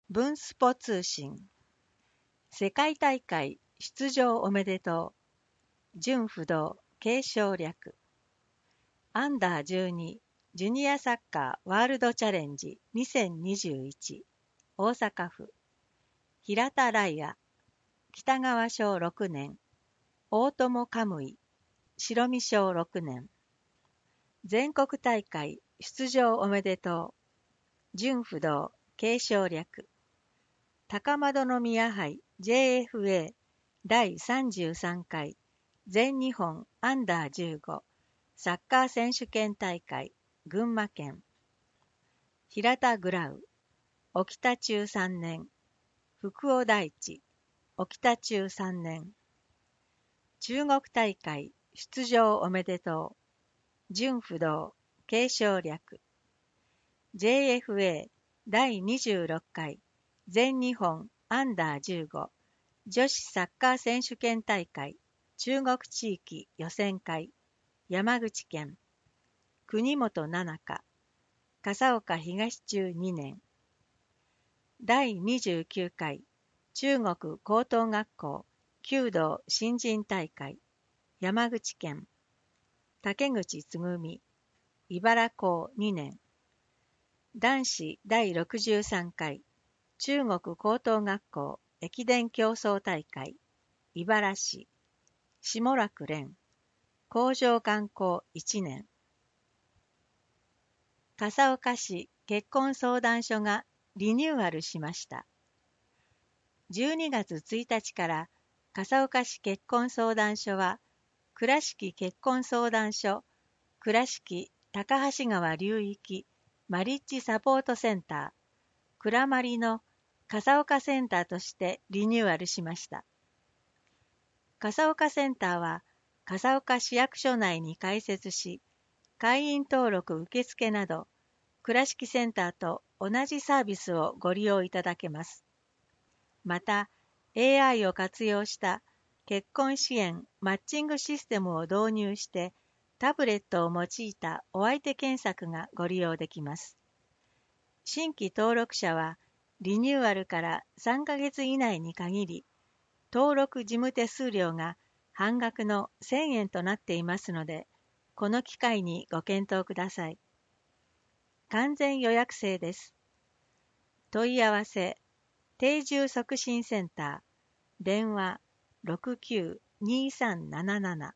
文スポ通信。世界大会出場おめでとう。準不動継承略。アンダー12ジュニアサッカーワールドチャレンジ2021大阪府。平田ライア北川小6年大友カムイ白見小6年全国大会出場おめでとう。準不動継承略。高円宮杯 JFA 第33回全日本アンダー15サッカー選手権大会群馬県。平田グラウ沖田中3年福尾大地沖田中3年中国大会出場おめでとう。準不動継承略。 JFA 第26回全日本アンダー15女子サッカー選手権大会中国地域予選会山口県。国本七香笠岡東中2年第29回中国高等学校弓道新人大会山口県。竹口つぐみ茨高2年男子第63回中国高等学校駅伝競争大会茨市下楽蓮工場観光1年。笠岡市結婚相談所がリニューアルしました。12月1日から笠岡市結婚相談所は倉敷結婚相談所倉敷高橋川流域マリッジサポートセンター倉マリの笠岡センターとしてリニューアルしました。笠岡センターは笠岡市役所内に開設し、会員登録受付など倉敷センターと同じサービスをご利用いただけます。また AI を活用した結婚支援マッチングシステムを導入してタブレットを用いたお相手検索がご利用できます。新規登録者はリニューアルから3ヶ月以内に限り登録事務手数料が半額の1000円となっていますので、この機会にご検討ください。完全予約制です。問い合わせ定住促進センター電話 692377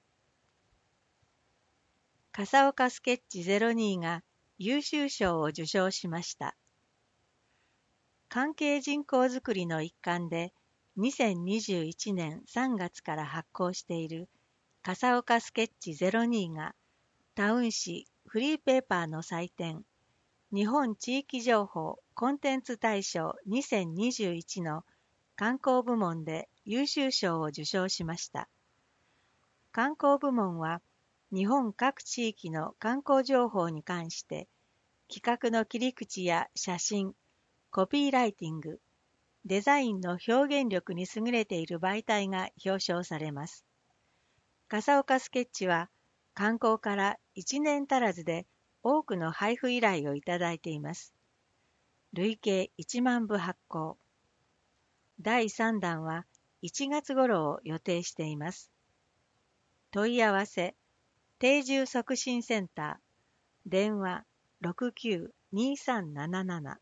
笠岡スケッチ02が優秀賞を受賞しました。関係人口づくりの一環で2021年3月から発行している笠岡スケッチ02がタウン誌フリーペーパーの祭典日本地域情報コンテンツ大賞2021の観光部門で優秀賞を受賞しました。観光部門は日本各地域の観光情報に関して企画の切り口や写真、コピーライティング、デザインの表現力に優れている媒体が表彰されます。笠岡スケッチは刊行から1年足らずで多くの配布依頼をいただいています。累計1万部発行。第3弾は1月頃を予定しています。問い合わせ、定住促進センター、電話 692377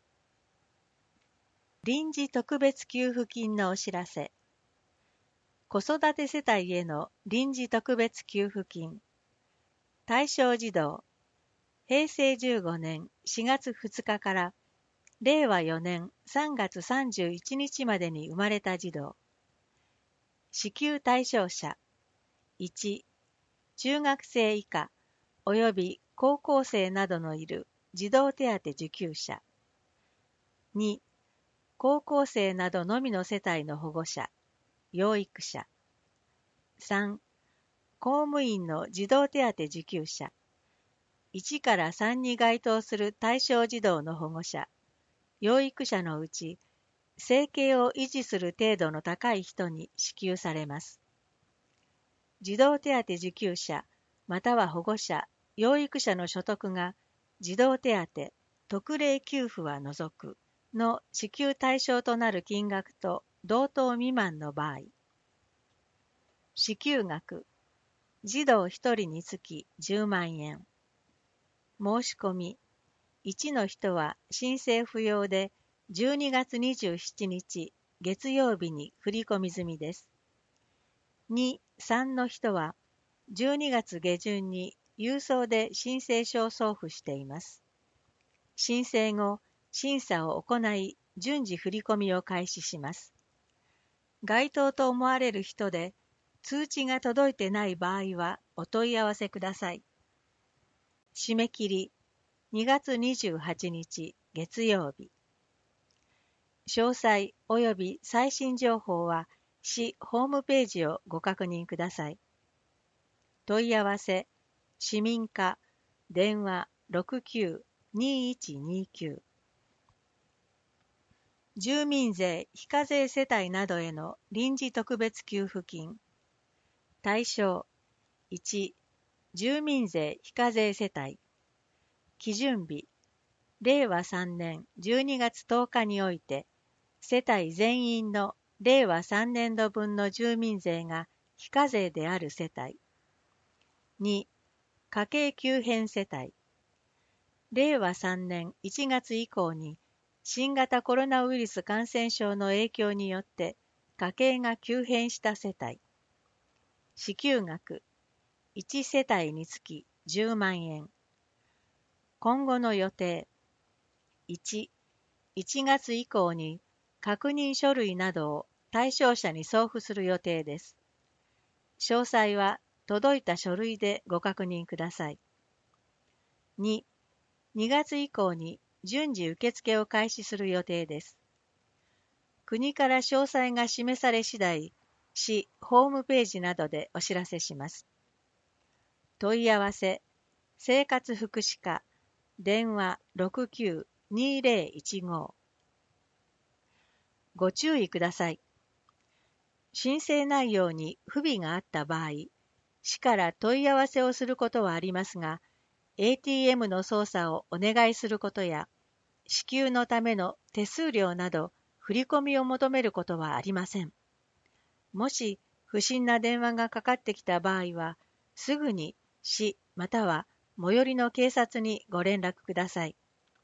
臨時特別給付金のお知らせ。子育て世帯への臨時特別給付金。対象児童、平成15年4月2日から令和4年3月31日までに生まれた児童。支給対象者。1、中学生以下及び高校生などのいる児童手当受給者。2、高校生などのみの世帯の保護者、養育者。3、公務員の児童手当受給者。1から3に該当する対象児童の保護者、養育者のうち、生計を維持する程度の高い人に支給されます。児童手当受給者、または保護者、養育者の所得が児童手当、特例給付は除くの支給対象となる金額と同等未満の場合、支給額、児童1人につき10万円。申し込み、1の人は申請不要で12月27日月曜日に振り込み済みです。2、3の人は12月下旬に郵送で申請書を送付しています。申請後、審査を行い、順次振り込みを開始します。該当と思われる人で、通知が届いてない場合はお問い合わせください。締め切り、2月28日月曜日。詳細及び最新情報は、市ホームページをご確認ください。問い合わせ、市民課、電話69-2129。住民税非課税世帯などへの臨時特別給付金。対象、1、住民税非課税世帯。基準日、令和3年12月10日において、世帯全員の令和3年度分の住民税が非課税である世帯。2、家計急変世帯。令和3年1月以降に新型コロナウイルス感染症の影響によって家計が急変した世帯。支給額、1世帯につき10万円。今後の予定。1、1月以降に確認書類などを対象者に送付する予定です。詳細は届いた書類でご確認ください。2、2月以降に順次受付を開始する予定です。国から詳細が示され次第、市ホームページなどでお知らせします。問い合わせ、生活福祉課、電話69-2015。ご注意ください。申請内容に不備があった場合、市から問い合わせをすることはありますが、ATM の操作をお願いすることや、支給のための手数料など振り込みを求めることはありません。もし不審な電話がかかってきた場合は、すぐに市または最寄りの警察にご連絡ください。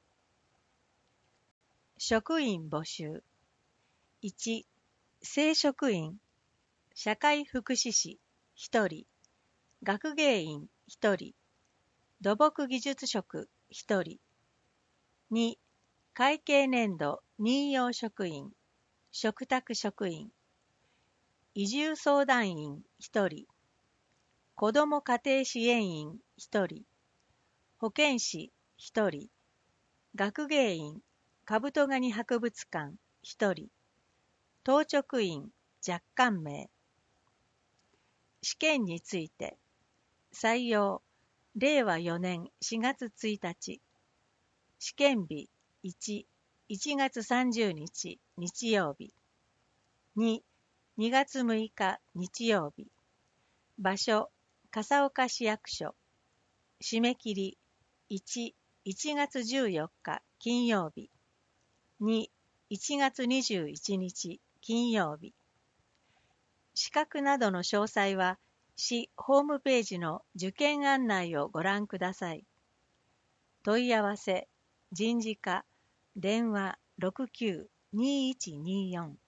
職員募集。1、正職員、社会福祉士1人、学芸員1人、土木技術職1人。2、会計年度任用職員、嘱託職員、移住相談員1人、子ども家庭支援員1人、保健師1人、学芸員、カブトガニ博物館1人、当直員若干名。試験について、採用、令和4年4月1日。試験日1、1月30日日曜日。2、2月6日日曜日。場所、笠岡市役所。締め切り1、1月14日金曜日。2、1月21日金曜日。資格などの詳細は、市ホームページの受験案内をご覧ください。問い合わせ、人事課、電話69-2124。